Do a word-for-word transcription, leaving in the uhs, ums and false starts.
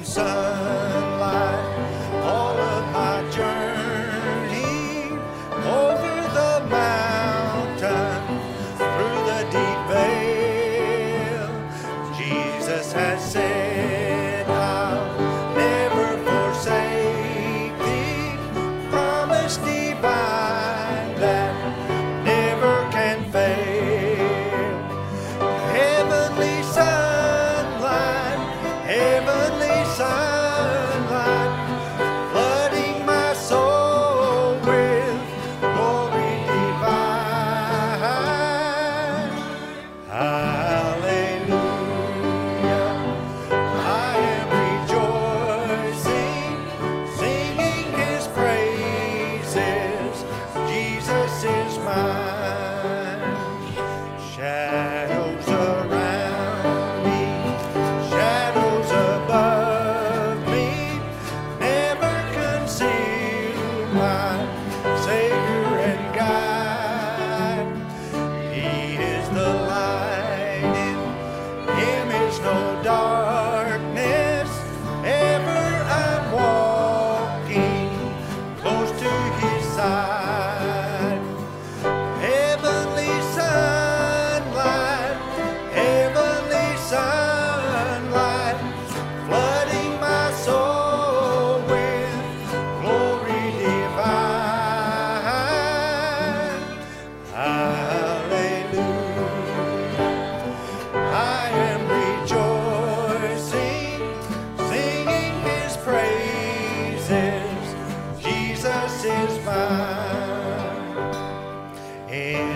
in sunlight all of my journey over the mountain, through the deep vale. Jesus has said, I'll never forsake thee, promise divine that never can fail. Heavenly sunlight, heavenly sunlight, flooding my soul with glory divine. Hallelujah, I am rejoicing, singing his praises. Jesus is mine. Shadows around me, shadows above me, never conceal my Savior and guide. He is the light, in him is no darkness. Ever I'm walking close to his side. Heavenly sunlight, heavenly sunlight, flooding my soul with glory divine. Hallelujah, I am rejoicing, singing his praises. Jesus is mine.